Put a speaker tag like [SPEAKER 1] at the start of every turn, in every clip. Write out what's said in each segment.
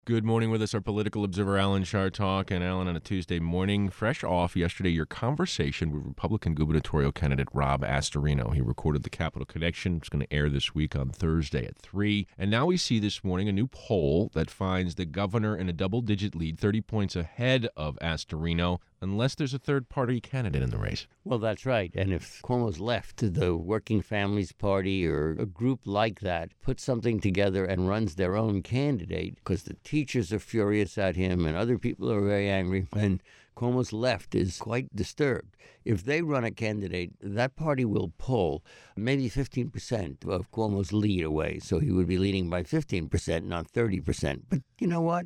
[SPEAKER 1] Good morning with us, our political observer, Alan Chartock. And Alan, on a Tuesday morning, fresh off yesterday, your conversation with Republican gubernatorial candidate Rob Astorino. He recorded the Capital Connection. It's going to air this week on Thursday at 3. And now we see this morning a new poll that finds the governor in a double-digit lead, 30 points ahead of Astorino, unless there's a third-party candidate in the race.
[SPEAKER 2] Well, that's right. And if Cuomo's left, the Working Families Party or a group like that puts something together and runs their own candidate, because the teachers are furious at him and other people are very angry, and Cuomo's left is quite disturbed. If they run a candidate, that party will pull maybe 15% of Cuomo's lead away. So he would be leading by 15%, not 30%. But you know what?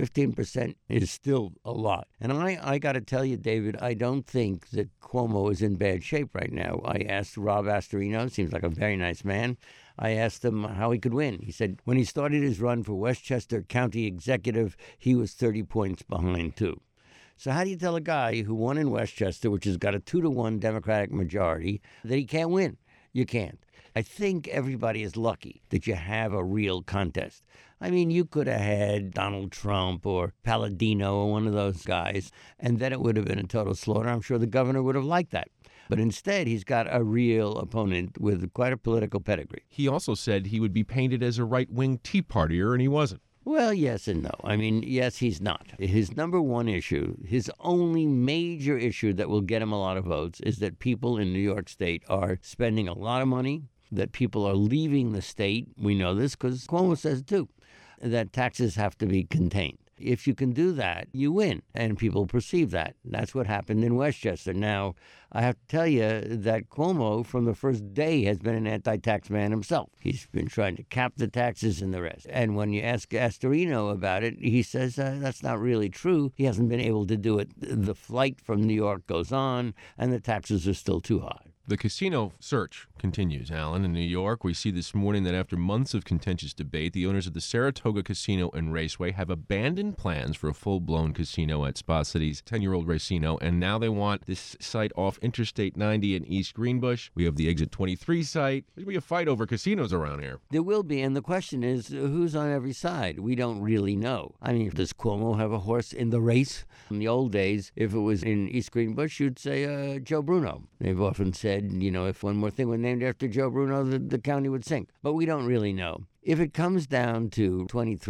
[SPEAKER 2] 15% is still a lot. And I got to tell you, David, I don't think that Cuomo is in bad shape right now. I asked Rob Astorino, seems like a very nice man. I asked him how he could win. He said when he started his run for Westchester County Executive, he was 30 points behind, too. So how do you tell a guy who won in Westchester, which has got a 2-1 Democratic majority, that he can't win? You can't. I think everybody is lucky that you have a real contest. I mean, you could have had Donald Trump or Palladino or one of those guys, and then it would have been a total slaughter. I'm sure the governor would have liked that. But instead, he's got a real opponent with quite a political pedigree.
[SPEAKER 1] He also said he would be painted as a right-wing Tea Partier, and he wasn't.
[SPEAKER 2] Well, yes and no. I mean, yes, he's not. His number one issue, his only major issue that will get him a lot of votes is that people in New York State are spending a lot of money, that people are leaving the state. We know this because Cuomo says it too, that taxes have to be contained. If you can do that, you win, and people perceive that. That's what happened in Westchester. Now, I have to tell you that Cuomo, from the first day, has been an anti-tax man himself. He's been trying to cap the taxes and the rest. And when you ask Astorino about it, he says that's not really true. He hasn't been able to do it. The flight from New York goes on, and the taxes are still too high.
[SPEAKER 1] The casino search continues, Alan. In New York, we see this morning that after months of contentious debate, the owners of the Saratoga Casino and Raceway have abandoned plans for a full-blown casino at Spa City's 10-year-old Racino, and now they want this site off Interstate 90 in East Greenbush. We have the Exit 23 site. There's going to be a fight over casinos around here.
[SPEAKER 2] There will be, and the question is, who's on every side? We don't really know. I mean, does Cuomo have a horse in the race? In the old days, if it was in East Greenbush, you'd say Joe Bruno. They've often said, if one more thing were named after Joe Bruno, the county would sink. But we don't really know. If it comes down to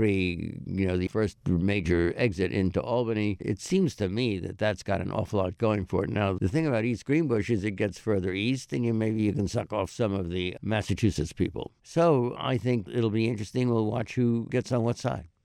[SPEAKER 2] 23, the first major exit into Albany, it seems to me that that's got an awful lot going for it. Now, the thing about East Greenbush is it gets further east, and maybe you can suck off some of the Massachusetts people. So I think it'll be interesting. We'll watch who gets on what side.